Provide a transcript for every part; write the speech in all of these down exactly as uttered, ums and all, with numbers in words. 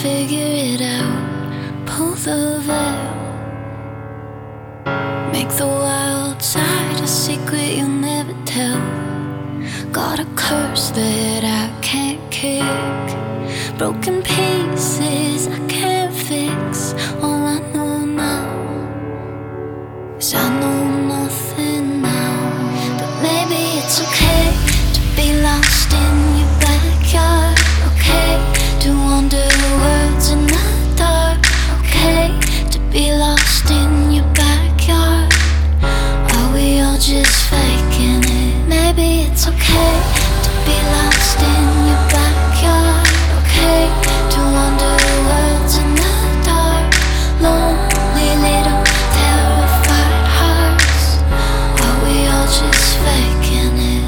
figure it out. Pull the veil, make the wild side a secret you'll never tell. Got a curse that I can't kick, broken pieces I can't fix. All I know now is I know nothing now. But maybe it's okay to be lost in your backyard. Okay to wander worlds in the dark. Okay to be lost in your backyard. Are we all just faking it? Maybe it's okay to be lost in your backyard. Okay to wander worlds in the dark. Lonely little terrified hearts. Are we all just faking it?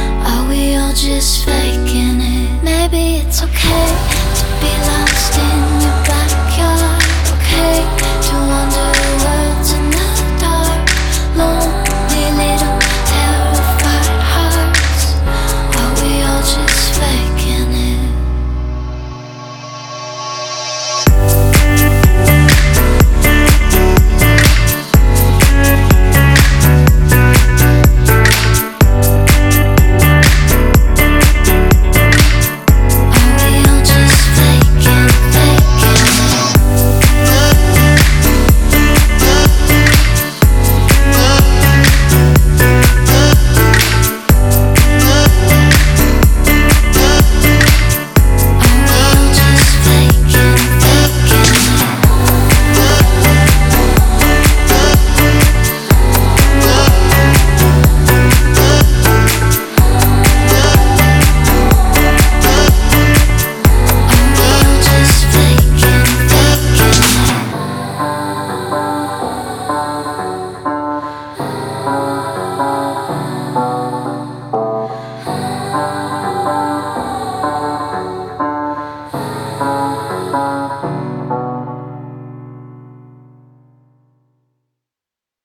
Just faking it. Maybe it's okay to be lost in